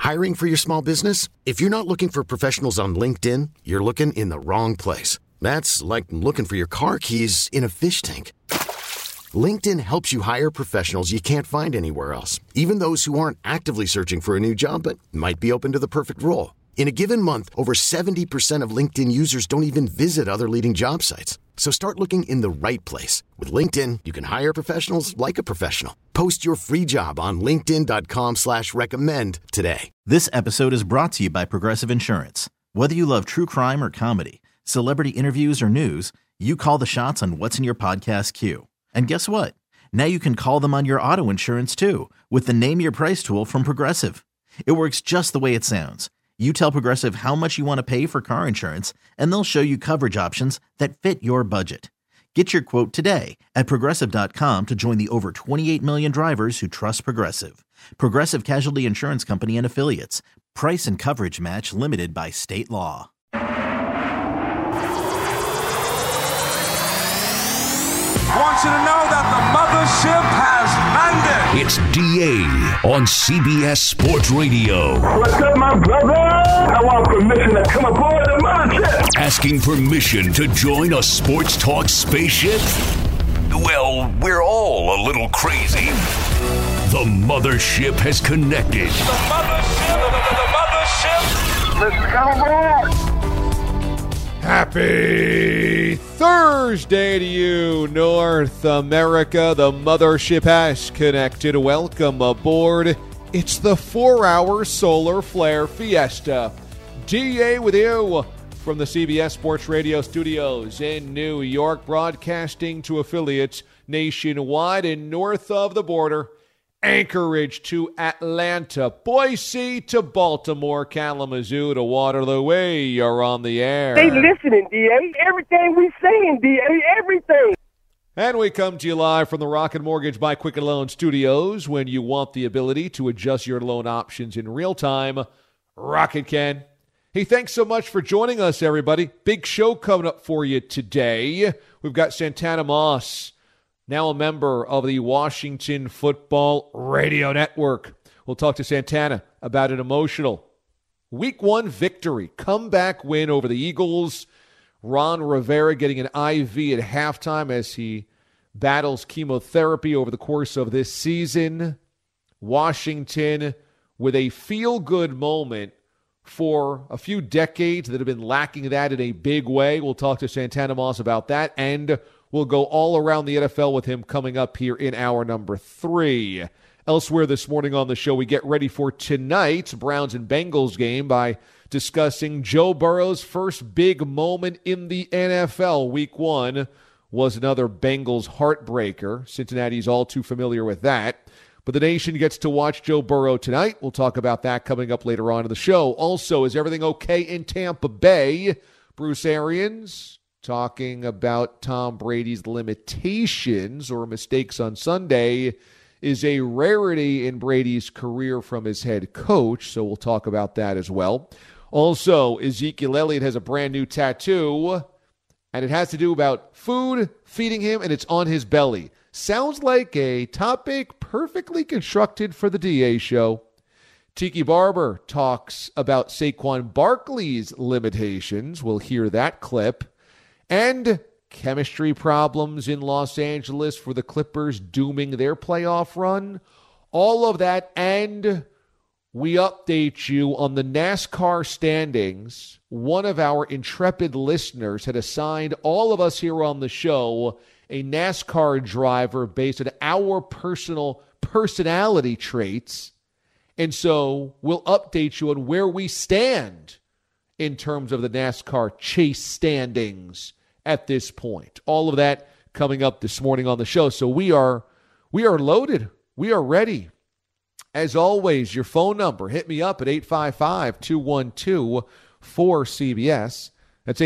Hiring for your small business? If you're not looking for professionals on LinkedIn, you're looking in the wrong place. That's like looking for your car keys in a fish tank. LinkedIn helps you hire professionals you can't find anywhere else, even those who aren't actively searching for a new job but might be open to the perfect role. In a given month, over 70% of LinkedIn users don't even visit other leading job sites. So start looking in the right place. With LinkedIn, you can hire professionals like a professional. Post your free job on linkedin.com/recommend today. This episode is brought to you by Progressive Insurance. Whether you love true crime or comedy, celebrity interviews or news, you call the shots on what's in your podcast queue. And guess what? Now you can call them on your auto insurance too with the Name Your Price tool from Progressive. It works just the way it sounds. You tell Progressive how much you want to pay for car insurance, and they'll show you coverage options that fit your budget. Get your quote today at Progressive.com to join the over 28 million drivers who trust Progressive. Progressive Casualty Insurance Company and Affiliates. Price and coverage match limited by state law. I want you to know that the mothership has landed. It's DA on CBS Sports Radio. What's up, my brother? I want permission to come aboard the mothership. Asking permission to join a sports talk spaceship? Well, we're all a little crazy. The mothership has connected. The mothership. Let's come aboard. Happy Thursday to you, North America. The mothership has connected. Welcome aboard. It's the 4-hour Solar Flare Fiesta. DA with you from the CBS Sports Radio studios in New York, broadcasting to affiliates nationwide and north of the border. Anchorage to Atlanta, Boise to Baltimore, Kalamazoo to Waterloo. We are on the air. They listening, DA. Everything we saying, DA. Everything. And we come to you live from the Rocket Mortgage by Quicken Loan Studios. When you want the ability to adjust your loan options in real time, Rocket can. Hey, thanks so much for joining us, everybody. Big show coming up for you today. We've got Santana Moss, now a member of the Washington Football Radio Network. We'll talk to Santana about an emotional Week 1 victory, comeback win over the Eagles. Ron Rivera getting an IV at halftime as he battles chemotherapy over the course of this season. Washington with a feel-good moment for a few decades that have been lacking that in a big way. We'll talk to Santana Moss about that, and we'll go all around the NFL with him coming up here in hour number 3. Elsewhere this morning on the show, we get ready for tonight's Browns and Bengals game by discussing Joe Burrow's first big moment in the NFL. Week 1 was another Bengals heartbreaker. Cincinnati's all too familiar with that. But the nation gets to watch Joe Burrow tonight. We'll talk about that coming up later on in the show. Also, is everything okay in Tampa Bay? Bruce Arians talking about Tom Brady's limitations or mistakes on Sunday is a rarity in Brady's career from his head coach, so we'll talk about that as well. Also, Ezekiel Elliott has a brand new tattoo, and it has to do about food, feeding him, and it's on his belly. Sounds like a topic perfectly constructed for the DA show. Tiki Barber talks about Saquon Barkley's limitations. We'll hear that clip. And chemistry problems in Los Angeles for the Clippers dooming their playoff run. All of that, and we update you on the NASCAR standings. One of our intrepid listeners had assigned all of us here on the show a NASCAR driver based on our personal personality traits. And so we'll update you on where we stand in terms of the NASCAR chase standings at this point. All of that coming up this morning on the show. So we are loaded. We are ready. As always, your phone number, hit me up at 855-212-4CBS. That's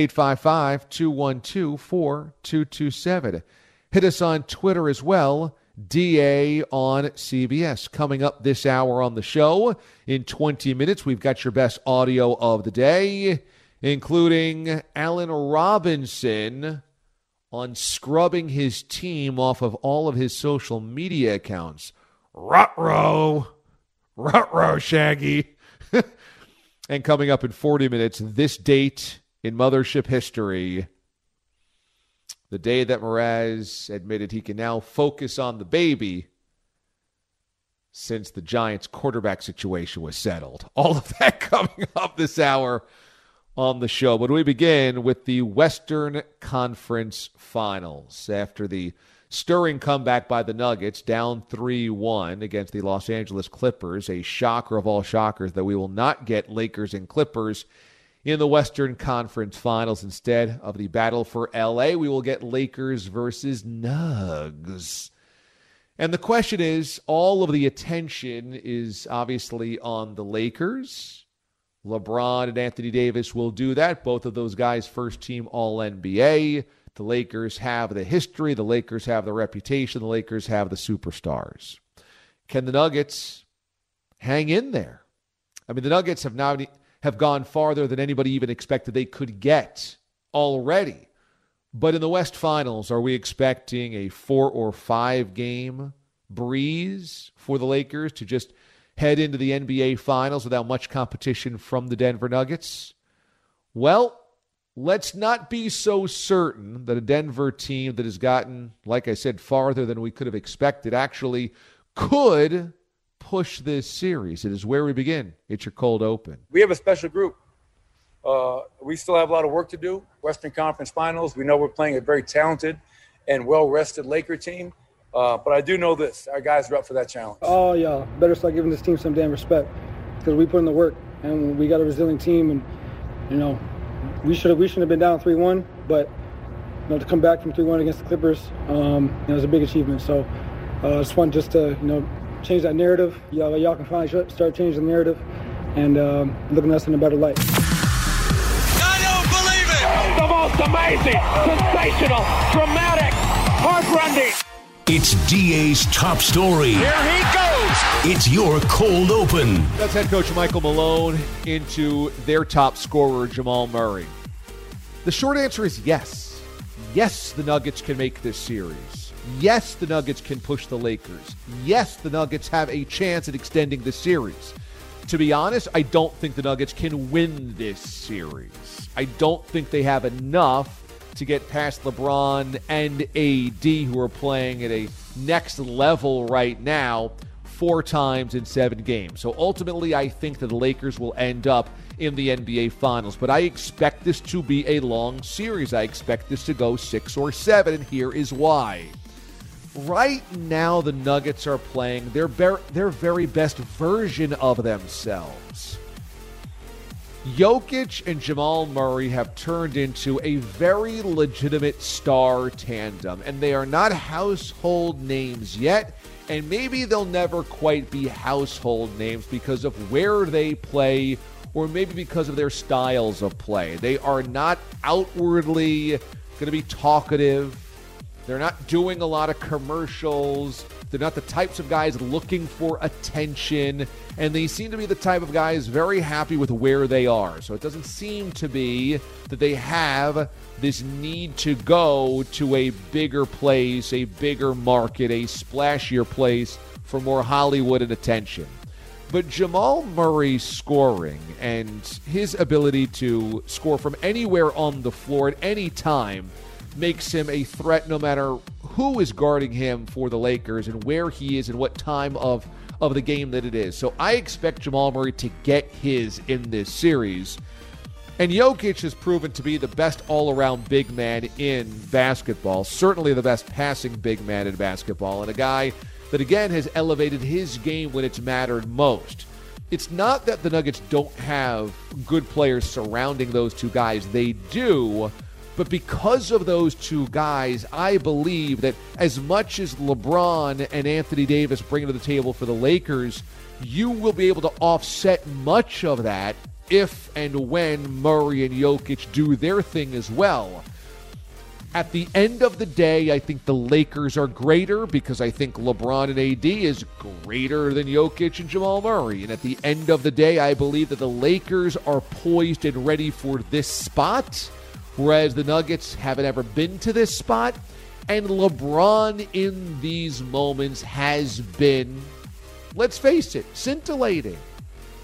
855-212-4227. Hit us on Twitter as well, DA on CBS. Coming up this hour on the show, in 20 minutes, we've got your best audio of the day, including Allen Robinson on scrubbing his team off of all of his social media accounts. Ruh-roh, Shaggy. And coming up in 40 minutes, this date in Mothership history, the day that Mraz admitted he can now focus on the baby since the Giants' quarterback situation was settled. All of that coming up this hour on the show. But we begin with the Western Conference Finals. After the stirring comeback by the Nuggets, down 3-1 against the Los Angeles Clippers, a shocker of all shockers that we will not get Lakers and Clippers in the Western Conference Finals. Instead of the battle for L.A., we will get Lakers versus Nugs. And the question is, all of the attention is obviously on the Lakers. LeBron and Anthony Davis will do that. Both of those guys first-team All-NBA. The Lakers have the history. The Lakers have the reputation. The Lakers have the superstars. Can the Nuggets hang in there? I mean, the Nuggets have gone farther than anybody even expected they could get already. But in the West Finals, are we expecting a 4 or 5 game breeze for the Lakers to just head into the NBA Finals without much competition from the Denver Nuggets? Well, let's not be so certain that a Denver team that has gotten, like I said, farther than we could have expected actually could push this series. It is where we begin. It's your cold open. We have a special group. We still have a lot of work to do. Western Conference Finals. We know we're playing a very talented and well-rested Laker team. But I do know this. Our guys are up for that challenge. Oh, yeah. Better start giving this team some damn respect because we put in the work, and we got a resilient team. And, you know, we shouldn't have been down 3-1, but, you know, to come back from 3-1 against the Clippers, it was a big achievement. So I just want to, change that narrative. Y'all can finally start changing the narrative and looking at us in a better light. The most amazing, sensational, dramatic, heart-rending. It's DA's top story. Here he goes. It's your cold open. That's head coach Michael Malone into their top scorer, Jamal Murray. The short answer is yes. Yes, the Nuggets can make this series. Yes, the Nuggets can push the Lakers. Yes, the Nuggets have a chance at extending the series. To be honest, I don't think the Nuggets can win this series. I don't think they have enough to get past LeBron and AD, who are playing at a next level right now 4 times in 7 games. So ultimately, I think that the Lakers will end up in the NBA Finals. But I expect this to be a long series. I expect this to go 6 or 7, and here is why. Right now, the Nuggets are playing their very best version of themselves. Jokic and Jamal Murray have turned into a very legitimate star tandem, and they are not household names yet, and maybe they'll never quite be household names because of where they play or maybe because of their styles of play. They are not outwardly going to be talkative. They're not doing a lot of commercials. They're not the types of guys looking for attention. And they seem to be the type of guys very happy with where they are. So it doesn't seem to be that they have this need to go to a bigger place, a bigger market, a splashier place for more Hollywood and attention. But Jamal Murray's scoring and his ability to score from anywhere on the floor at any time makes him a threat no matter who is guarding him for the Lakers and where he is and what time of the game that it is. So I expect Jamal Murray to get his in this series. And Jokic has proven to be the best all-around big man in basketball, certainly the best passing big man in basketball, and a guy that, again, has elevated his game when it's mattered most. It's not that the Nuggets don't have good players surrounding those two guys. They do. But because of those two guys, I believe that as much as LeBron and Anthony Davis bring to the table for the Lakers, you will be able to offset much of that if and when Murray and Jokic do their thing as well. At the end of the day, I think the Lakers are greater because I think LeBron and AD is greater than Jokic and Jamal Murray. And at the end of the day, I believe that the Lakers are poised and ready for this spot, whereas the Nuggets haven't ever been to this spot. And LeBron in these moments has been, let's face it, scintillating.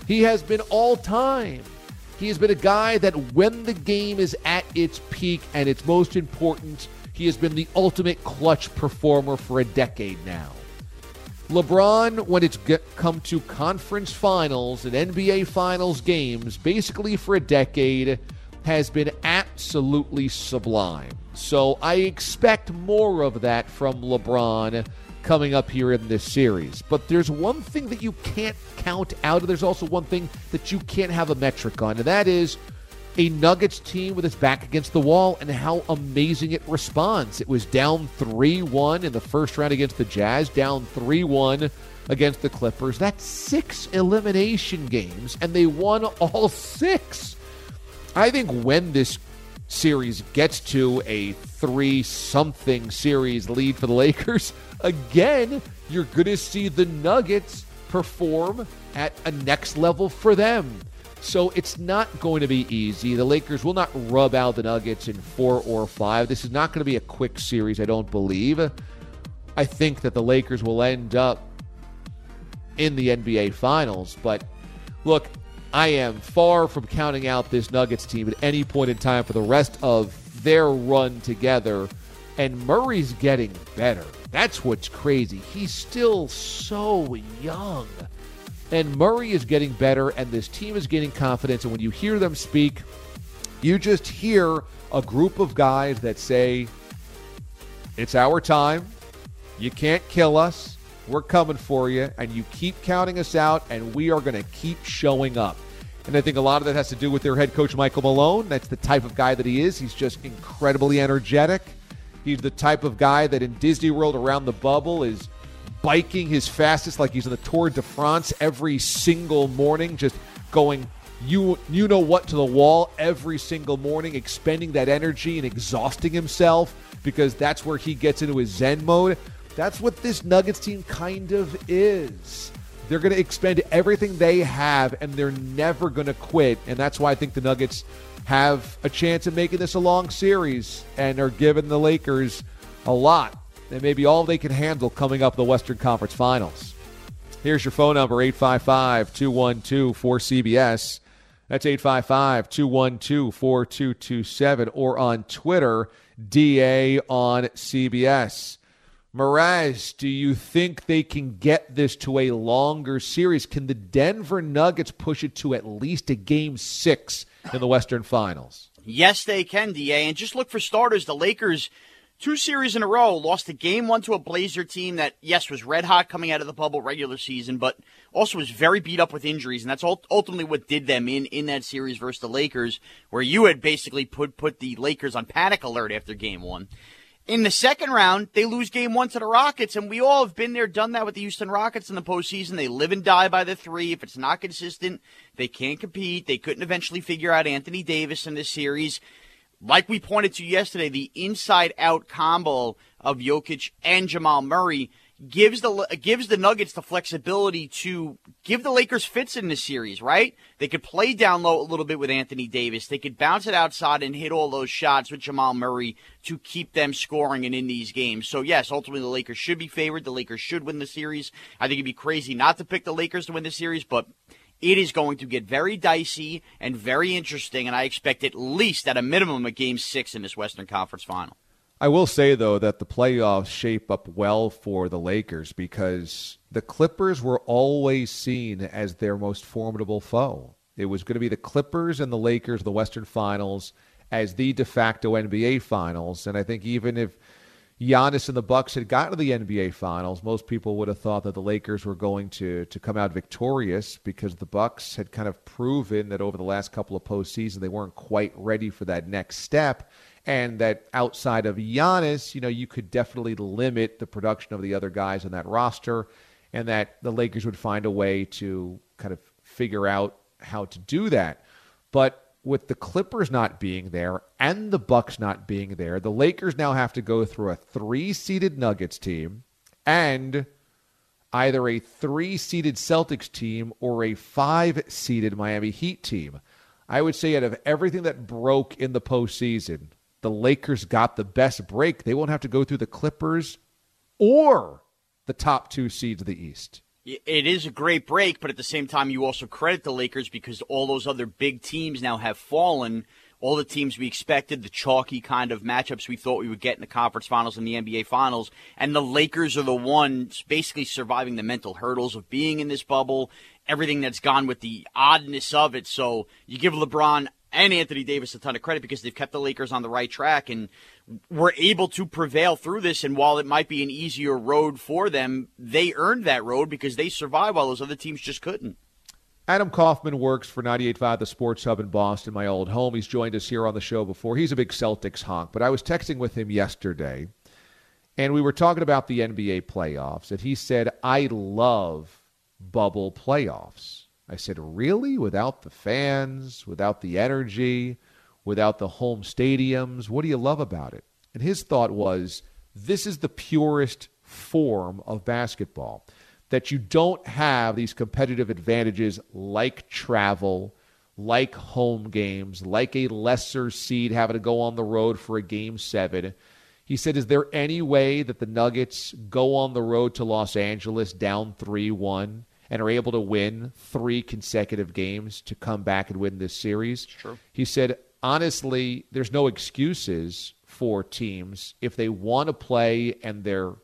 He has been all time. He has been a guy that when the game is at its peak and its most important, he has been the ultimate clutch performer for a decade now. LeBron, when it's come to conference finals and NBA finals games, basically for a decade, has been absolutely sublime. So I expect more of that from LeBron coming up here in this series. But there's one thing that you can't count out, and there's also one thing that you can't have a metric on, and that is a Nuggets team with its back against the wall and how amazing it responds. It was down 3-1 in the first round against the Jazz, down 3-1 against the Clippers. That's 6 elimination games, and they won all 6. I think when this series gets to a 3-something series lead for the Lakers, again, you're going to see the Nuggets perform at a next level for them. So it's not going to be easy. The Lakers will not rub out the Nuggets in 4 or 5. This is not going to be a quick series, I don't believe. I think that the Lakers will end up in the NBA Finals. But look, I am far from counting out this Nuggets team at any point in time for the rest of their run together. And Murray's getting better. That's what's crazy. He's still so young. And Murray is getting better, and this team is gaining confidence. And when you hear them speak, you just hear a group of guys that say, it's our time. You can't kill us. We're coming for you. And you keep counting us out, and we are going to keep showing up. And I think a lot of that has to do with their head coach, Michael Malone. That's the type of guy that he is. He's just incredibly energetic. He's the type of guy that in Disney World around the bubble is biking his fastest like he's in the Tour de France every single morning, just going you know what to the wall every single morning, expending that energy and exhausting himself because that's where he gets into his Zen mode. That's what this Nuggets team kind of is. They're going to expend everything they have, and they're never going to quit, and that's why I think the Nuggets have a chance of making this a long series and are giving the Lakers a lot. And maybe all they can handle coming up in the Western Conference Finals. Here's your phone number, 855-212-4CBS. That's 855-212-4227. Or on Twitter, DA on CBS. Mraz, do you think they can get this to a longer series? Can the Denver Nuggets push it to at least a Game 6 in the Western Finals? Yes, they can, DA. And just look for starters. The Lakers, 2 series in a row, lost a Game 1 to a Blazer team that, yes, was red hot coming out of the bubble regular season, but also was very beat up with injuries, and that's ultimately what did them in that series versus the Lakers, where you had basically put the Lakers on panic alert after Game 1. In the second round, they lose Game 1 to the Rockets, and we all have been there, done that with the Houston Rockets in the postseason. They live and die by the 3. If it's not consistent, they can't compete. They couldn't eventually figure out Anthony Davis in this series. Like we pointed to yesterday, the inside-out combo of Jokic and Jamal Murray gives the Nuggets the flexibility to give the Lakers fits in this series, right? They could play down low a little bit with Anthony Davis. They could bounce it outside and hit all those shots with Jamal Murray to keep them scoring and in these games. So, yes, ultimately the Lakers should be favored. The Lakers should win the series. I think it'd be crazy not to pick the Lakers to win the series, but it is going to get very dicey and very interesting, and I expect at least at a minimum a Game 6 in this Western Conference Final. I will say, though, that the playoffs shape up well for the Lakers because the Clippers were always seen as their most formidable foe. It was going to be the Clippers and the Lakers, the Western Finals, as the de facto NBA Finals. And I think even if Giannis and the Bucks had gotten to the NBA Finals, most people would have thought that the Lakers were going to come out victorious because the Bucks had kind of proven that over the last couple of postseasons they weren't quite ready for that next step. And that outside of Giannis, you could definitely limit the production of the other guys on that roster, and that the Lakers would find a way to kind of figure out how to do that. But with the Clippers not being there and the Bucks not being there, the Lakers now have to go through a 3-seeded Nuggets team and either a 3-seeded Celtics team or a 5-seeded Miami Heat team. I would say out of everything that broke in the postseason, the Lakers got the best break. They won't have to go through the Clippers or the top 2 seeds of the East. It is a great break, but at the same time, you also credit the Lakers because all those other big teams now have fallen. All the teams we expected, the chalky kind of matchups we thought we would get in the conference finals and the NBA finals. And the Lakers are the ones basically surviving the mental hurdles of being in this bubble, everything that's gone with the oddness of it. So you give LeBron and Anthony Davis a ton of credit because they've kept the Lakers on the right track and were able to prevail through this. And while it might be an easier road for them, they earned that road because they survived while those other teams just couldn't. Adam Kaufman works for 98.5 The Sports Hub in Boston, my old home. He's joined us here on the show before. He's a big Celtics honk, but I was texting with him yesterday, and we were talking about the NBA playoffs, and he said, I love bubble playoffs. I said, really? Without the fans, without the energy, without the home stadiums? What do you love about it? And his thought was, this is the purest form of basketball. That you don't have these competitive advantages like travel, like home games, like a lesser seed having to go on the road for a Game 7. He said, is there any way that the Nuggets go on the road to Los Angeles down 3-1 and are able to win 3 consecutive games to come back and win this series? Sure. He said, honestly, there's no excuses for teams if they want to play and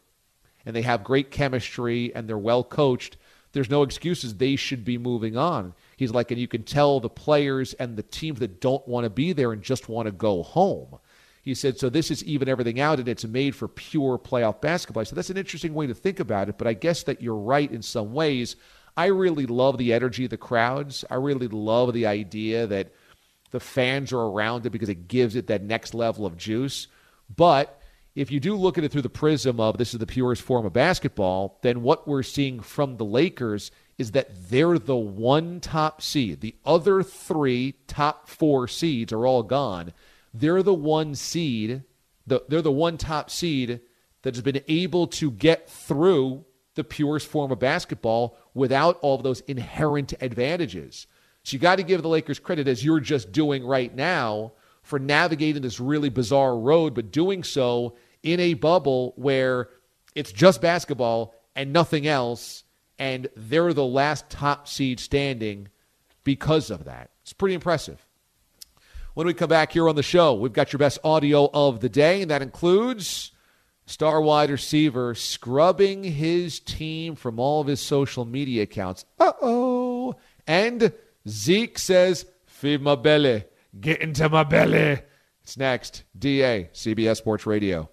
they have great chemistry and they're well coached. There's no excuses. They should be moving on. He's like, and you can tell the players and the teams that don't want to be there and just want to go home. He said, so this is even everything out, and it's made for pure playoff basketball. So that's an interesting way to think about it, but I guess that you're right in some ways. I really love the energy of the crowds. I really love the idea that the fans are around it because it gives it that next level of juice. But if you do look at it through the prism of this is the purest form of basketball, then what we're seeing from the Lakers is that they're the one top seed. The other 3 top 4 seeds are all gone. They're the one seed, they're the one top seed that has been able to get through the purest form of basketball without all of those inherent advantages. So you got to give the Lakers credit, as you're just doing right now, for navigating this really bizarre road, but doing so in a bubble where it's just basketball and nothing else, and they're the last top seed standing because of that. It's pretty impressive. When we come back here on the show, we've got your best audio of the day, and that includes star wide receiver scrubbing his team from all of his social media accounts. Uh-oh. And Zeke says, feed my belly. Get into my belly. It's next. DA, CBS Sports Radio.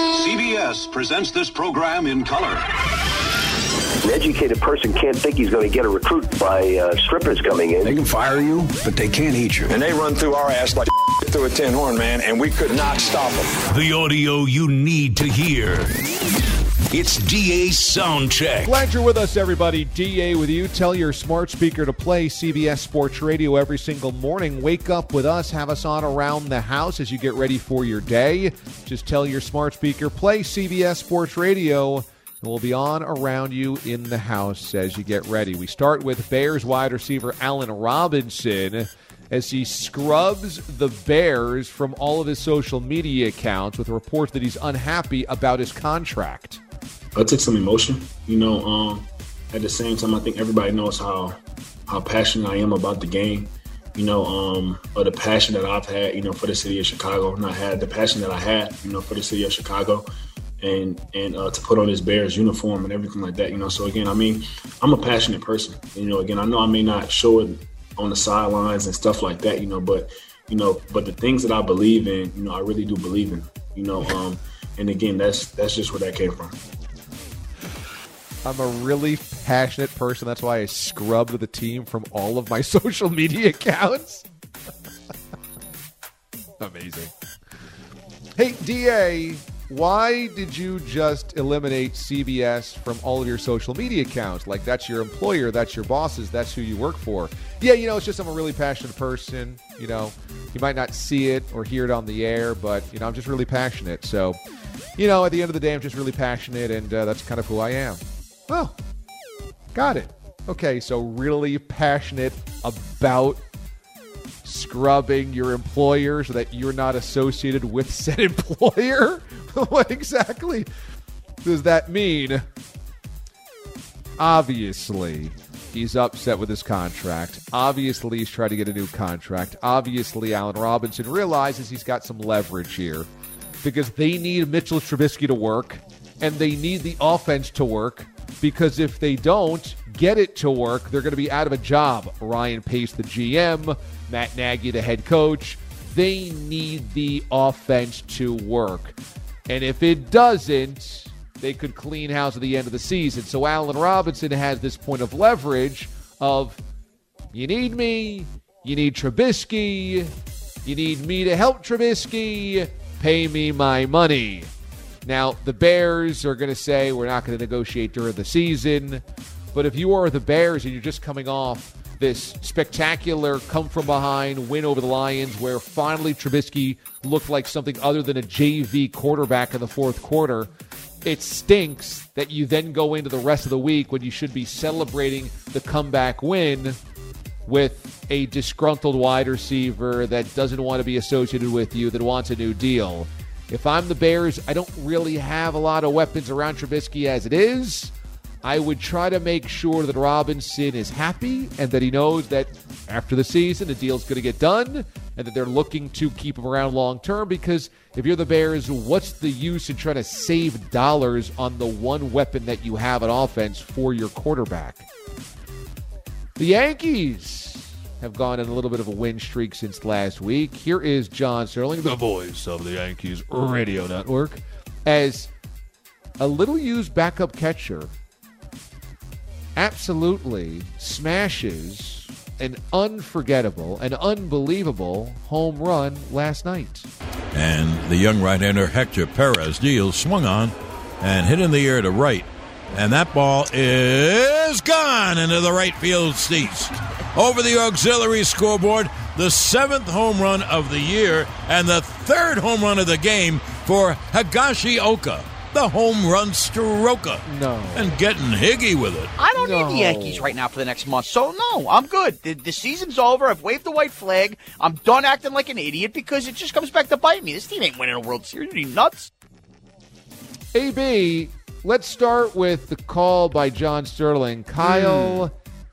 CBS presents this program in color. An educated person can't think he's going to get a recruit by strippers coming in. They can fire you, but they can't eat you. And they run through our ass like through a tin horn, man, and we could not stop them. The audio you need to hear. It's DA's Soundcheck. Glad you're with us, everybody. DA with you. Tell your smart speaker to play CBS Sports Radio every single morning. Wake up with us. Have us on around the house as you get ready for your day. Just tell your smart speaker, play CBS Sports Radio, and we'll be on around you in the house as you get ready. We start with Bears wide receiver Allen Robinson as he scrubs the Bears from all of his social media accounts with reports that he's unhappy about his contract. I took some emotion, at the same time, I think everybody knows how passionate I am about the game, or the passion that I've had, for the city of Chicago. And I had the passion that I had, for the city of Chicago and to put on this Bears uniform and everything like that, So, again, I'm a passionate person. Again, I know I may not show it on the sidelines and stuff like that, but the things that I believe in, I really do believe in, and again, that's just where that came from. I'm a really passionate person. That's why I scrubbed the team from all of my social media accounts. Amazing. Hey, DA, why did you just eliminate CBS from all of your social media accounts? Like, that's your employer, that's your bosses, that's who you work for. Yeah, it's just I'm a really passionate person. You might not see it or hear it on the air, but, I'm just really passionate. So, at the end of the day, I'm just really passionate, and that's kind of who I am. Well, got it. Okay, so really passionate about scrubbing your employer so that you're not associated with said employer? What exactly does that mean? obviously, he's upset with his contract. Obviously, he's trying to get a new contract. Obviously, Allen Robinson realizes he's got some leverage here because they need Mitchell Trubisky to work, and they need the offense to work, because if they don't get it to work, they're going to be out of a job. Ryan Pace, the GM, Matt Nagy, the head coach, they need the offense to work. And if it doesn't, they could clean house at the end of the season. So Allen Robinson has this point of leverage of, you need me, you need Trubisky, you need me to help Trubisky, pay me my money. Now, the Bears are going to say we're not going to negotiate during the season. But if you are the Bears and you're just coming off this spectacular come-from-behind win over the Lions where finally Trubisky looked like something other than a JV quarterback in the fourth quarter, it stinks that you then go into the rest of the week when you should be celebrating the comeback win with a disgruntled wide receiver that doesn't want to be associated with you, that wants a new deal. If I'm the Bears, I don't really have a lot of weapons around Trubisky as it is. I would try to make sure that Robinson is happy and that he knows that after the season, the deal's going to get done and that they're looking to keep him around long term, because if you're the Bears, what's the use in trying to save dollars on the one weapon that you have on offense for your quarterback? The Yankees have gone on a little bit of a win streak since last week. Here is John Sterling, the voice of the Yankees radio network, as a little used backup catcher absolutely smashes an unforgettable and unbelievable home run last night. And the young right-hander Hector Perez deals, swung on, and hit in the air to right. And that ball is gone into the right field seats. Over the auxiliary scoreboard, the 7th home run of the year and the 3rd home run of the game for Higashioka, the home run stroker. No. And getting higgy with it. I don't need the Yankees right now for the next month, so no, I'm good. The season's over. I've waved the white flag. I'm done acting like an idiot because it just comes back to bite me. This team ain't winning a World Series. Are you nuts? AB, let's start with the call by John Sterling. Kyle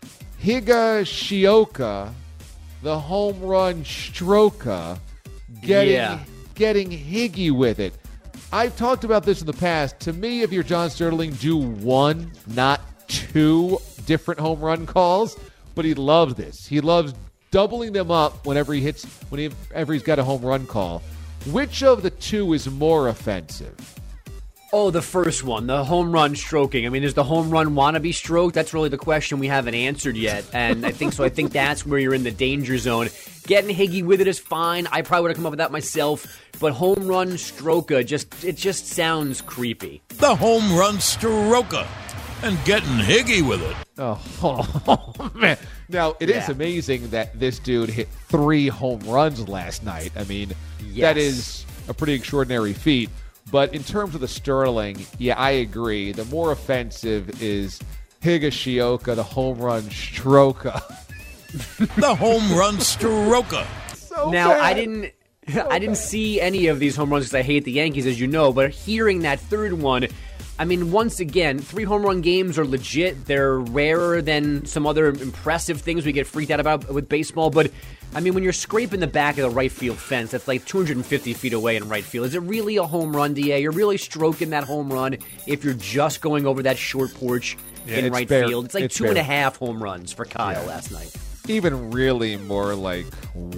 Higashioka, the home run stroker, getting higgy with it. I've talked about this in the past. To me, if you're John Sterling, do one, not 2 different home run calls. But he loves this. He loves doubling them up whenever he's got a home run call. Which of the 2 is more offensive? Oh, the first one, the home run stroking. I mean, is the home run wannabe stroke? That's really the question we haven't answered yet. And I think that's where you're in the danger zone. Getting higgy with it is fine. I probably would have come up with that myself. But home run stroker, it just sounds creepy. The home run stroker. And getting higgy with it. Oh man. Now, it is amazing that this dude hit 3 home runs last night. I mean, that is a pretty extraordinary feat. But in terms of the Sterling, I agree. The more offensive is Higashioka, the home run stroker. The home run stroker. So now, bad. I didn't see any of these home runs because I hate the Yankees, as you know. But hearing that 3rd one, I mean, once again, 3 home run games are legit. They're rarer than some other impressive things we get freaked out about with baseball. But, I mean, when you're scraping the back of the right field fence, that's like 250 feet away in right field. Is it really a home run, DA? You're really stroking that home run if you're just going over that short porch in right field. It's like 2.5 home runs for Kyle last night. Even really more like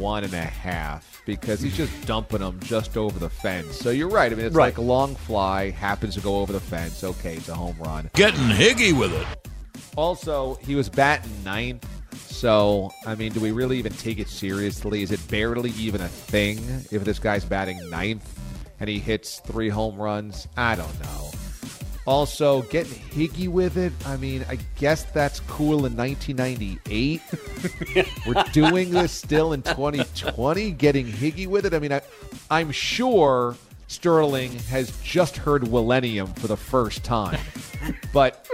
1.5, because he's just dumping them just over the fence. So you're right. I mean, it's like a long fly, happens to go over the fence. Okay, it's a home run. Getting higgy with it. Also, he was batting 9th. So, I mean, do we really even take it seriously? Is it barely even a thing if this guy's batting 9th and he hits 3 home runs? I don't know. Also, getting higgy with it, I mean, I guess that's cool in 1998. We're doing this still in 2020, getting higgy with it. I mean, I'm sure Sterling has just heard Millennium for the first time. But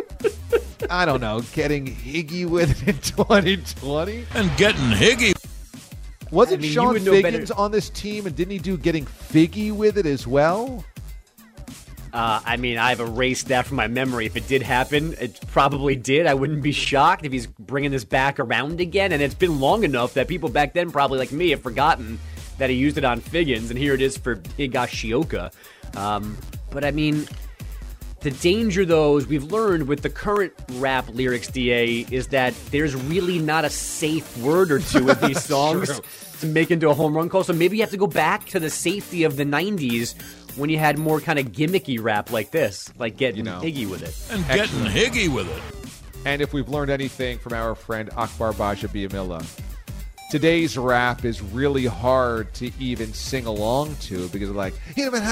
I don't know, getting higgy with it in 2020? And getting higgy. Wasn't Sean Figgins on this team, and didn't he do getting figgy with it as well? I mean, I've erased that from my memory. If it did happen, it probably did. I wouldn't be shocked if he's bringing this back around again. And it's been long enough that people back then, probably like me, have forgotten that he used it on Figgins. And here it is for Higashioka. But I mean, the danger, though, as we've learned with the current rap lyrics, DA, is that there's really not a safe word or two in these songs to make into a home run call. So maybe you have to go back to the safety of the 90s when you had more kind of gimmicky rap like this, like getting Higgy with it. And getting Higgy with it. And if we've learned anything from our friend Akbar Baja Biamila, today's rap is really hard to even sing along to because of like,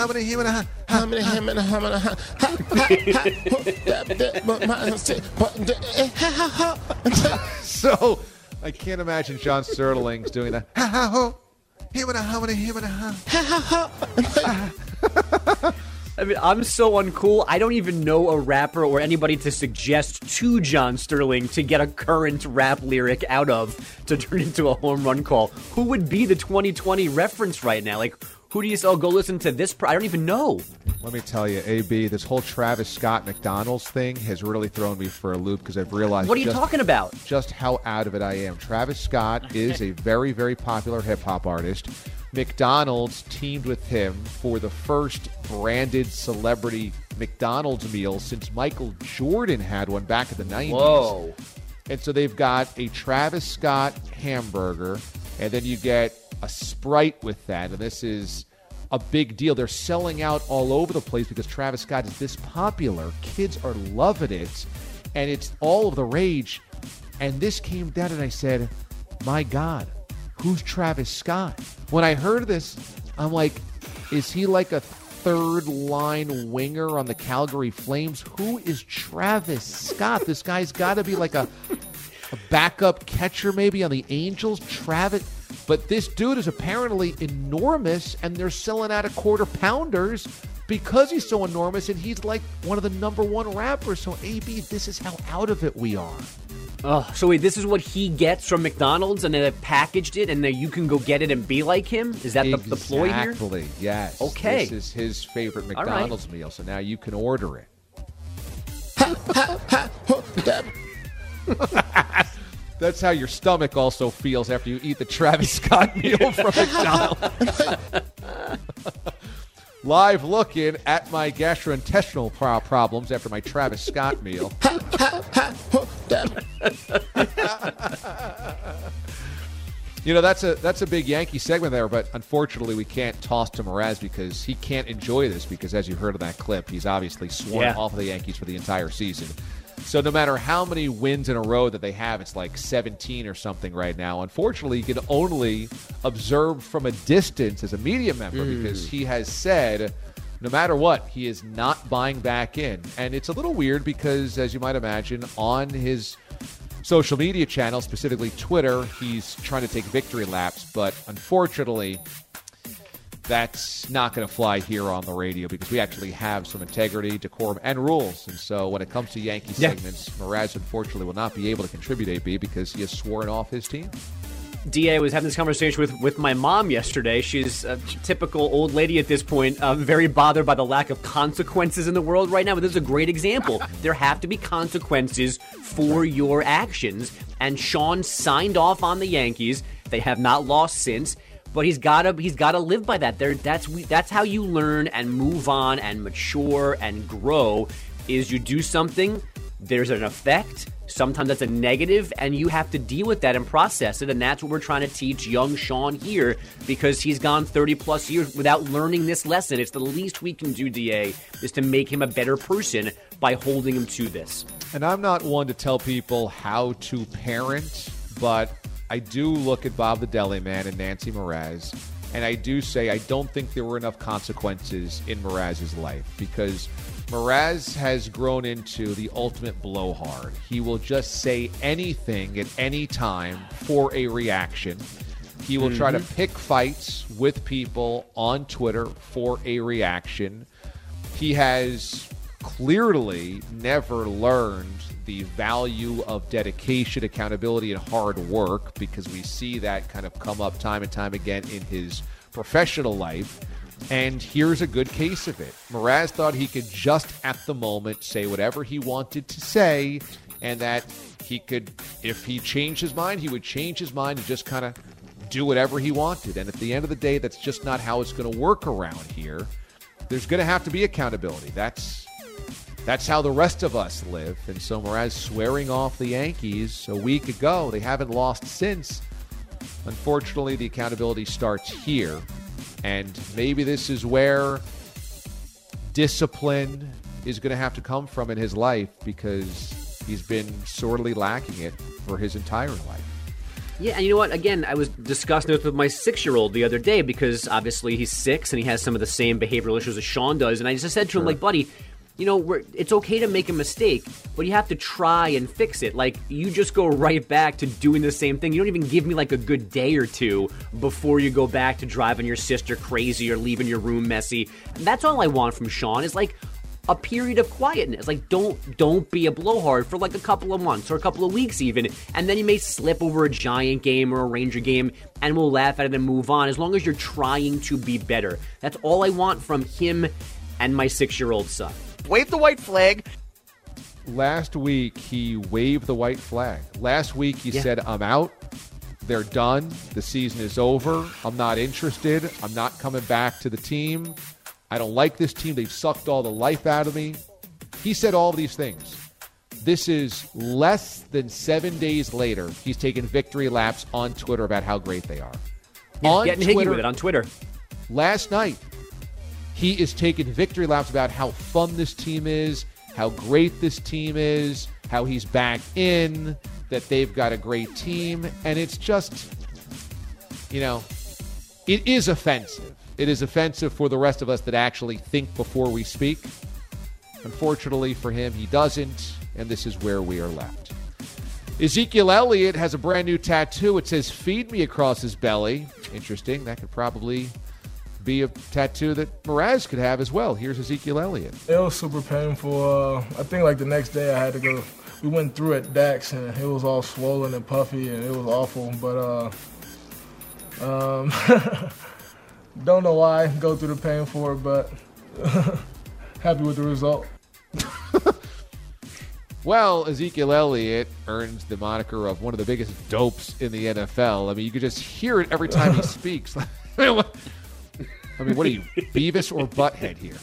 so I can't imagine John Sterling's doing that. I mean, I'm so uncool. I don't even know a rapper or anybody to suggest to John Sterling to get a current rap lyric out of to turn into a home run call. Who would be the 2020 reference right now? Like, who do you say, oh, go listen to this? I don't even know. Let me tell you, AB, this whole Travis Scott McDonald's thing has really thrown me for a loop because I've realized what are you talking about? Just how out of it I am. Travis Scott is a very, very popular hip-hop artist. McDonald's teamed with him for the first branded celebrity McDonald's meal since Michael Jordan had one back in the 90s. Whoa. And so they've got a Travis Scott hamburger, and then you get a Sprite with that, and this is a big deal. They're selling out all over the place because Travis Scott is this popular. Kids are loving it, and it's all of the rage. And this came down, and I said, my God, who's Travis Scott? When I heard this, I'm like, is he like a third-line winger on the Calgary Flames? Who is Travis Scott? This guy's got to be like a backup catcher maybe on the Angels. Travis... But this dude is apparently enormous, and they're selling out a quarter-pounders because he's so enormous, and he's like one of the number one rappers. So, AB, this is how out of it we are. Oh, so wait, this is what he gets from McDonald's, and then they packaged it, and then you can go get it and be like him? Is that the ploy here? Exactly, yes. Okay. This is his favorite McDonald's meal, so now you can order it. That's how your stomach also feels after you eat the Travis Scott meal from McDonald's. Live looking at my gastrointestinal problems after my Travis Scott meal. You know, that's a big Yankee segment there, but unfortunately we can't toss to Mraz because he can't enjoy this because, as you heard in that clip, he's obviously sworn off of the Yankees for the entire season. So no matter how many wins in a row that they have, it's like 17 or something right now. Unfortunately, you can only observe from a distance as a media member because he has said no matter what, he is not buying back in. And it's a little weird because, as you might imagine, on his social media channel, specifically Twitter, he's trying to take victory laps. But unfortunately, that's not going to fly here on the radio because we actually have some integrity, decorum, and rules. And so when it comes to Yankee segments, Mraz, unfortunately, will not be able to contribute, AB, because he has sworn off his team. DA was having this conversation with my mom yesterday. She's a typical old lady at this point, very bothered by the lack of consequences in the world right now. But this is a great example. There have to be consequences for your actions. And Sean signed off on the Yankees. They have not lost since. But he's gotta live by that. That's how you learn and move on and mature and grow. Is you do something, there's an effect. Sometimes that's a negative, and you have to deal with that and process it. And that's what we're trying to teach young Sean here, because he's gone 30-plus years without learning this lesson. It's the least we can do, DA, is to make him a better person by holding him to this. And I'm not one to tell people how to parent, but I do look at Bob the Deli Man and Nancy Mraz, and I do say I don't think there were enough consequences in Mraz's life, because Mraz has grown into the ultimate blowhard. He will just say anything at any time for a reaction. He will try to pick fights with people on Twitter for a reaction. He has clearly never learned the value of dedication, accountability, and hard work, because we see that kind of come up time and time again in his professional life. And here's a good case of it. Mraz thought he could just at the moment say whatever he wanted to say, and that he could, if he changed his mind, he would change his mind and just kind of do whatever he wanted. And at the end of the day, that's just not how it's going to work around here. There's going to have to be accountability. That's how the rest of us live. And so Mraz swearing off the Yankees a week ago. They haven't lost since. Unfortunately, the accountability starts here. And maybe this is where discipline is going to have to come from in his life, because he's been sorely lacking it for his entire life. Yeah, and you know what? Again, I was discussing this with my 6-year-old the other day, because obviously he's 6 and he has some of the same behavioral issues as Sean does. And I just said to him, like, buddy, you know, it's okay to make a mistake, but you have to try and fix it. Like, you just go right back to doing the same thing. You don't even give me, like, a good day or two before you go back to driving your sister crazy or leaving your room messy. And that's all I want from Sean, is, like, a period of quietness. Like, don't be a blowhard for, like, a couple of months or a couple of weeks even, and then you may slip over a Giant game or a Ranger game, and we'll laugh at it and move on, as long as you're trying to be better. That's all I want from him and my 6-year-old son. Wave the white flag. Last week, he waved the white flag. Last week, he said, I'm out. They're done. The season is over. I'm not interested. I'm not coming back to the team. I don't like this team. They've sucked all the life out of me. He said all of these things. This is less than 7 days later. He's taken victory laps on Twitter about how great they are. Yeah, getting higgy with it on Twitter. Last night, he is taking victory laps about how fun this team is, how great this team is, how he's back in, that they've got a great team. And it's just, you know, it is offensive. It is offensive for the rest of us that actually think before we speak. Unfortunately for him, he doesn't, and this is where we are left. Ezekiel Elliott has a brand new tattoo. It says, "Feed me," across his belly. Interesting. That could probably be a tattoo that Mraz could have as well. Here's Ezekiel Elliott. It was super painful. I think like the next day I had to go. We went through at Dax, and it was all swollen and puffy, and it was awful. But don't know why go through the pain for it, but happy with the result. Well, Ezekiel Elliott earns the moniker of one of the biggest dopes in the NFL. I mean, you could just hear it every time he speaks. I mean, what are you, Beavis or Butthead here?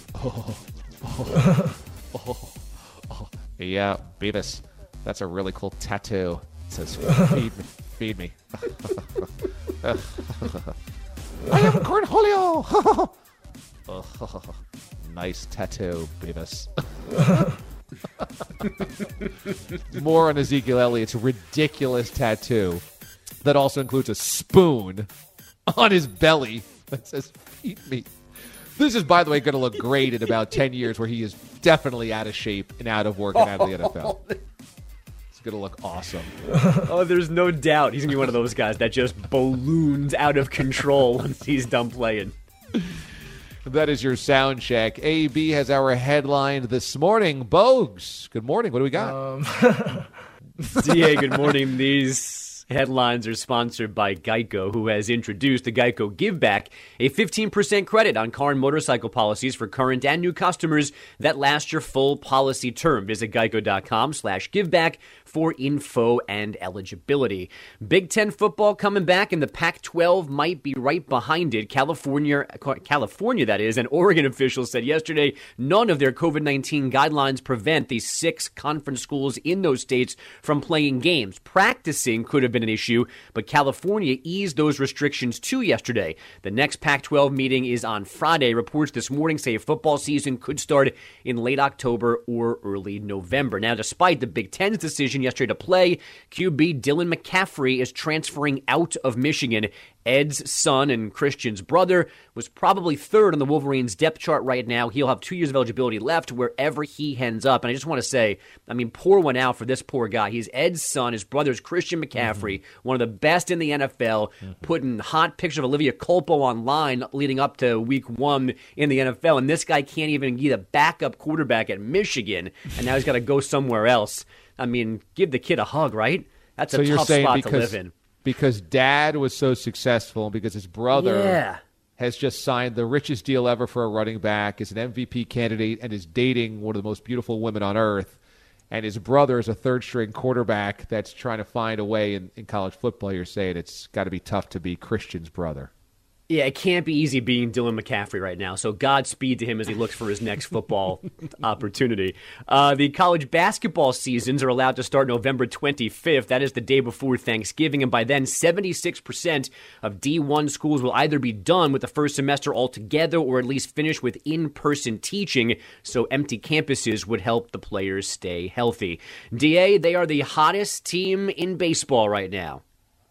Yeah, Beavis. That's a really cool tattoo. It says, feed me. I am Cornholio. Nice tattoo, Beavis. More on Ezekiel Elliott's ridiculous tattoo that also includes a spoon on his belly that says, "Feed me." This is, by the way, going to look great in about 10 years, where he is definitely out of shape and out of work and out of the NFL. It's going to look awesome. Oh, there's no doubt he's going to be one of those guys that just balloons out of control once he's done playing. That is your sound check. AB has our headline this morning. Bogues, good morning. What do we got? DA, good morning. These headlines are sponsored by Geico, who has introduced the Geico Give Back, a 15% credit on car and motorcycle policies for current and new customers that last your full policy term. Visit geico.com/giveback for info and eligibility. Big Ten football coming back, and the Pac-12 might be right behind it. California, that is, and Oregon officials said yesterday none of their COVID-19 guidelines prevent the 6 conference schools in those states from playing games. Practicing could have been an issue, but California eased those restrictions too yesterday. The next Pac-12 meeting is on Friday. Reports this morning say football season could start in late October or early November. Now, despite the Big Ten's decision yesterday to play, QB Dylan McCaffrey is transferring out of Michigan. Ed's son and Christian's brother was probably third on the Wolverines' depth chart right now. He'll have 2 years of eligibility left wherever he ends up. And I just want to say, I mean, pour one out for this poor guy. He's Ed's son. His brother's Christian McCaffrey, one of the best in the NFL, putting hot pictures of Olivia Culpo online leading up to week 1 in the NFL. And this guy can't even be the backup quarterback at Michigan. And now he's got to go somewhere else. I mean, give the kid a hug, right? That's a tough spot to live in. Because dad was so successful, because his brother has just signed the richest deal ever for a running back, is an MVP candidate, and is dating one of the most beautiful women on earth. And his brother is a third-string quarterback that's trying to find a way in college football. You're saying it's got to be tough to be Christian's brother. Yeah, it can't be easy being Dylan McCaffrey right now. So Godspeed to him as he looks for his next football opportunity. The college basketball seasons are allowed to start November 25th. That is the day before Thanksgiving. And by then, 76% of D1 schools will either be done with the first semester altogether or at least finish with in-person teaching. So empty campuses would help the players stay healthy. DA, they are the hottest team in baseball right now.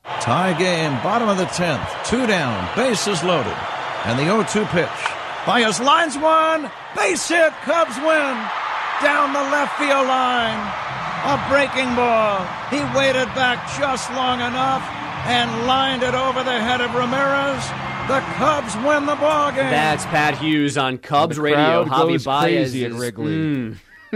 Tie game, bottom of the 10th. 2 down, bases loaded. And the 0-2 pitch. Baez lines one. Base hit. Cubs win. Down the left field line. A breaking ball. He waited back just long enough and lined it over the head of Ramirez. The Cubs win the ball game. That's Pat Hughes on Cubs Radio. Javi Baez crazy at Wrigley.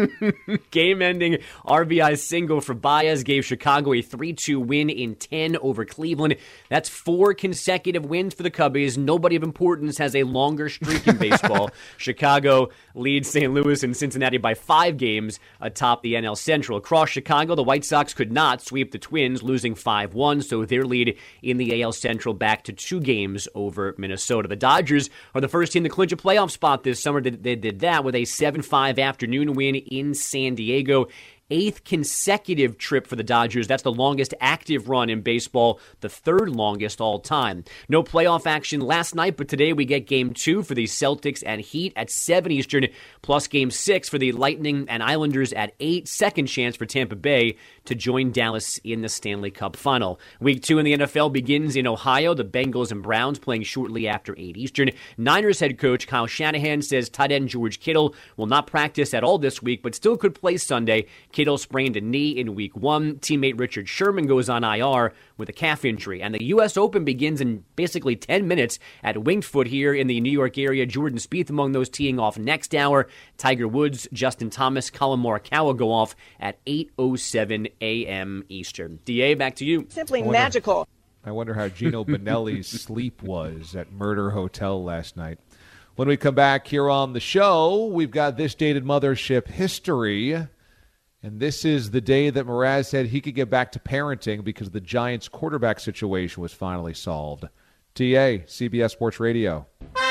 Game-ending RBI single for Baez gave Chicago a 3-2 win in 10 over Cleveland. That's 4 consecutive wins for the Cubbies. Nobody of importance has a longer streak in baseball. Chicago leads St. Louis and Cincinnati by 5 games atop the NL Central. Across Chicago, the White Sox could not sweep the Twins, losing 5-1, so their lead in the AL Central back to 2 games over Minnesota. The Dodgers are the first team to clinch a playoff spot this summer. They did that with a 7-5 afternoon win in San Diego. 8th consecutive trip for the Dodgers. That's the longest active run in baseball, the 3rd longest all time. No playoff action last night, but today we get Game 2 for the Celtics and Heat at 7 Eastern, plus Game 6 for the Lightning and Islanders at 8. Second chance for Tampa Bay to join Dallas in the Stanley Cup Final. Week 2 in the NFL begins in Ohio. The Bengals and Browns playing shortly after 8 Eastern. Niners head coach Kyle Shanahan says tight end George Kittle will not practice at all this week, but still could play Sunday. Kittle sprained a knee in Week 1. Teammate Richard Sherman goes on IR with a calf injury. And the U.S. Open begins in basically 10 minutes at Winged Foot here in the New York area. Jordan Spieth among those teeing off next hour. Tiger Woods, Justin Thomas, Colin Morikawa go off at 8:07 a.m. Eastern. DA, back to you. Simply magical. I wonder how Gino Bonelli's sleep was at Murder Hotel last night. When we come back here on the show, we've got this dated mothership history. And this is the day that Mraz said he could get back to parenting because the Giants' quarterback situation was finally solved. TA, CBS Sports Radio.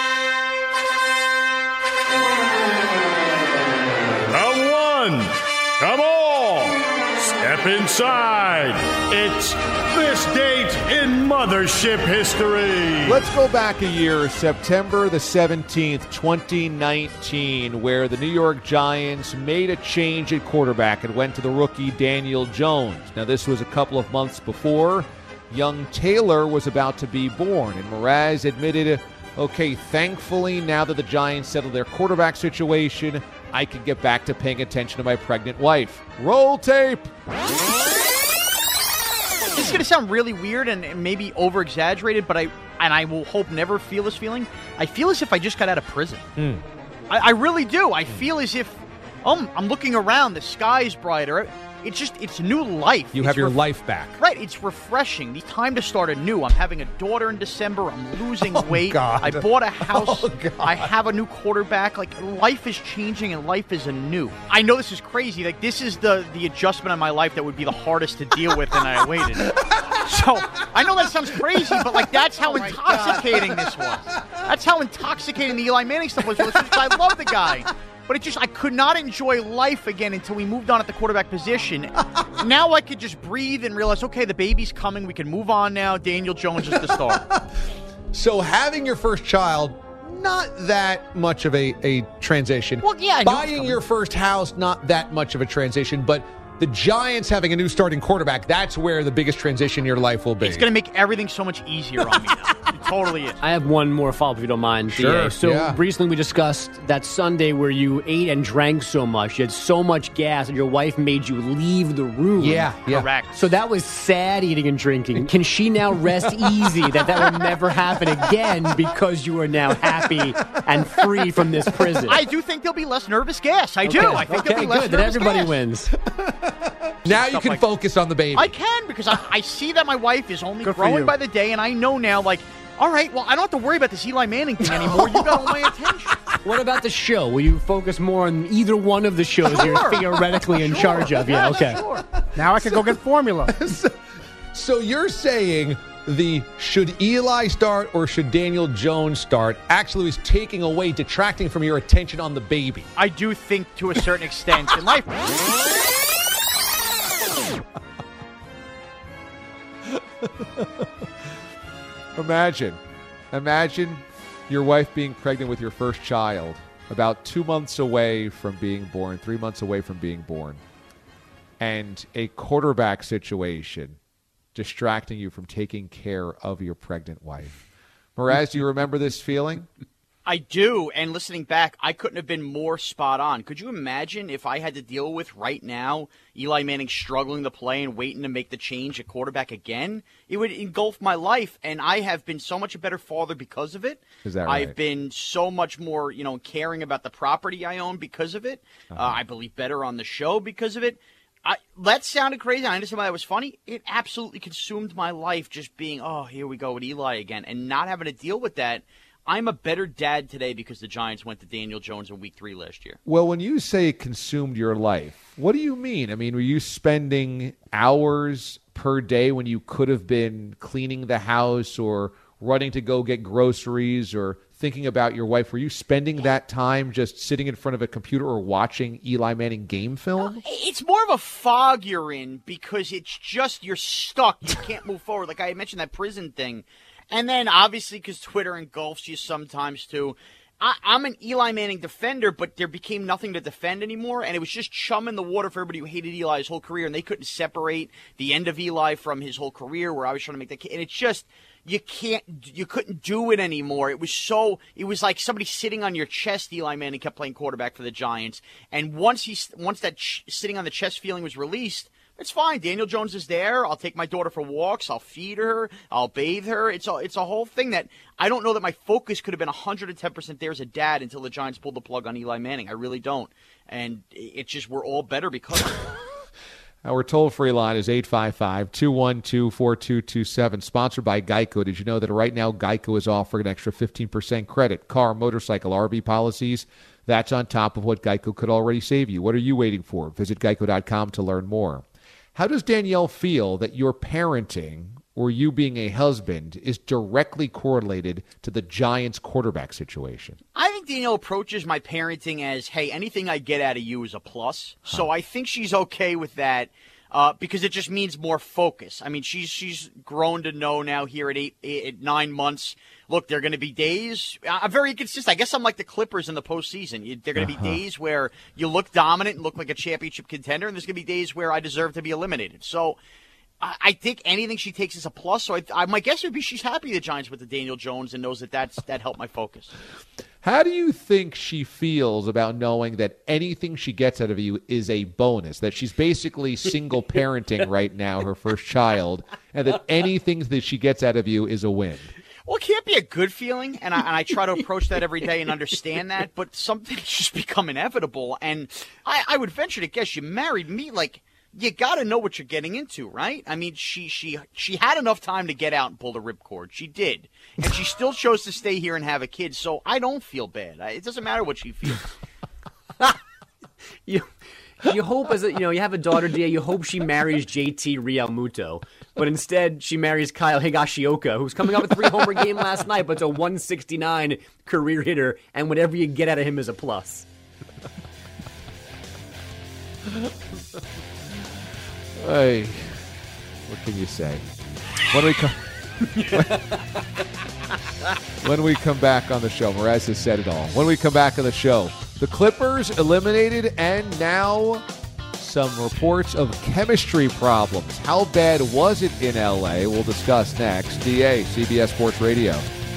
Round 1. Come on. Step inside. It's this date in mothership history. Let's go back a year, September the 17th, 2019, where the New York Giants made a change at quarterback and went to the rookie Daniel Jones. Now, this was a couple of months before young Taylor was about to be born, and Mraz admitted, okay, thankfully, now that the Giants settled their quarterback situation, I can get back to paying attention to my pregnant wife. Roll tape! This is going to sound really weird and maybe over-exaggerated, but I will hope never feel this feeling. I feel as if I just got out of prison. I really do. I feel as if, I'm looking around, the sky is brighter. It's new life. You have your life back. Right. It's refreshing. It's time to start anew. I'm having a daughter in December. I'm losing weight. God. I bought a house. I have a new quarterback. Like, life is changing and life is anew. I know this is crazy. Like, this is the adjustment in my life that would be the hardest to deal with, and I waited. So, I know that sounds crazy, but, like, that's how intoxicating this was. That's how intoxicating the Eli Manning stuff was. I love the guy. But I could not enjoy life again until we moved on at the quarterback position. Now I could just breathe and realize, okay, the baby's coming. We can move on now. Daniel Jones is the star. So having your first child, not that much of a transition. Well, yeah. Buying your first house, not that much of a transition. But the Giants having a new starting quarterback, that's where the biggest transition in your life will be. It's going to make everything so much easier on me now. It totally is. I have one more follow-up if you don't mind. Sure. DA. So recently we discussed that Sunday where you ate and drank so much. You had so much gas and your wife made you leave the room. Yeah. Correct. So that was sad eating and drinking. Can she now rest easy that will never happen again because you are now happy and free from this prison? I do think there'll be less nervous gas. I do. I think there'll be less good. nervous Then everybody gas. wins. Now you can focus on the baby. I can because I see that my wife is only Good for growing you. by the day, and I know now, like, All right, well, I don't have to worry about this Eli Manning thing anymore. You got all my attention. What about the show? Will you focus more on either one of the shows you're theoretically in charge of? Yeah, okay. Sure. Now I can go get formula. So you're saying the should Eli start or should Daniel Jones start actually was taking away, detracting from your attention on the baby? I do think to a certain extent in life. Imagine your wife being pregnant with your first child, about 2 months away from being born, 3 months away from being born, and a quarterback situation distracting you from taking care of your pregnant wife. Mraz, do you remember this feeling? I do, and listening back, I couldn't have been more spot on. Could you imagine if I had to deal with right now Eli Manning struggling to play and waiting to make the change at quarterback again? It would engulf my life, and I have been so much a better father because of it. Is that right? I've been so much more, caring about the property I own because of it. I believe better on the show because of it. That sounded crazy. I understand why that was funny. It absolutely consumed my life just being, oh, here we go with Eli again, and not having to deal with that. I'm a better dad today because the Giants went to Daniel Jones in Week 3 last year. Well, when you say it consumed your life, what do you mean? I mean, were you spending hours per day when you could have been cleaning the house or running to go get groceries or thinking about your wife? Were you spending that time just sitting in front of a computer or watching Eli Manning game film? It's more of a fog you're in because it's just you're stuck. You can't move forward. Like I mentioned that prison thing. And then, obviously, because Twitter engulfs you sometimes, too, I'm an Eli Manning defender, but there became nothing to defend anymore, and it was just chum in the water for everybody who hated Eli his whole career, and they couldn't separate the end of Eli from his whole career, where I was trying to make that kid. And it's just, you couldn't do it anymore. It was like somebody sitting on your chest. Eli Manning kept playing quarterback for the Giants, and once that sitting on the chest feeling was released, it's fine. Daniel Jones is there. I'll take my daughter for walks. I'll feed her. I'll bathe her. It's a whole thing that I don't know that my focus could have been 110% there as a dad until the Giants pulled the plug on Eli Manning. I really don't. And it's just we're all better because of it. Our toll-free line is 855-212-4227, sponsored by Geico. Did you know that right now Geico is offering an extra 15% credit? Car, motorcycle, RV policies. That's on top of what Geico could already save you. What are you waiting for? Visit geico.com to learn more. How does Danielle feel that your parenting or you being a husband is directly correlated to the Giants quarterback situation? I think Danielle approaches my parenting as, hey, anything I get out of you is a plus. So I think she's okay with that because it just means more focus. I mean, she's grown to know now here at 9 months. Look, there are going to be days. I'm very inconsistent. I guess I'm like the Clippers in the postseason. There are going to be days where you look dominant and look like a championship contender, and there's going to be days where I deserve to be eliminated. So I think anything she takes is a plus. So my guess would be she's happy the Giants with the Daniel Jones and knows that helped my focus. How do you think she feels about knowing that anything she gets out of you is a bonus, that she's basically single parenting right now, her first child, and that anything that she gets out of you is a win? Well, it can't be a good feeling, and I try to approach that every day and understand that, but something's just become inevitable, and I would venture to guess you married me, like, you got to know what you're getting into, right? I mean, she had enough time to get out and pull the ripcord. She did, and she still chose to stay here and have a kid, so I don't feel bad. It doesn't matter what she feels. You hope you have a daughter, Dia, you hope she marries JT Realmuto. But instead, she marries Kyle Higashioka, who's coming up with a 3-homer game last night, but it's a 169 career hitter, and whatever you get out of him is a plus. Hey, what can you say? When we come back on the show, Mraz has said it all. When we come back on the show, the Clippers eliminated, and now some reports of chemistry problems. How bad was it in L.A.? We'll discuss next. DA, CBS Sports Radio.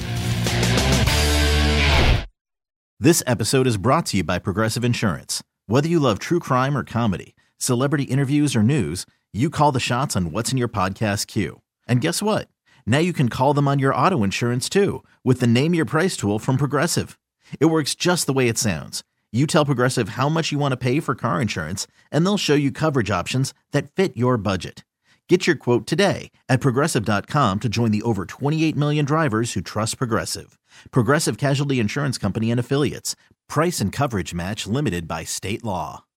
This episode is brought to you by Progressive Insurance. Whether you love true crime or comedy, celebrity interviews or news, you call the shots on what's in your podcast queue. And guess what? Now you can call them on your auto insurance too with the Name Your Price tool from Progressive. It works just the way it sounds. You tell Progressive how much you want to pay for car insurance, and they'll show you coverage options that fit your budget. Get your quote today at Progressive.com to join the over 28 million drivers who trust Progressive. Progressive Casualty Insurance Company and Affiliates. Price and coverage match limited by state law.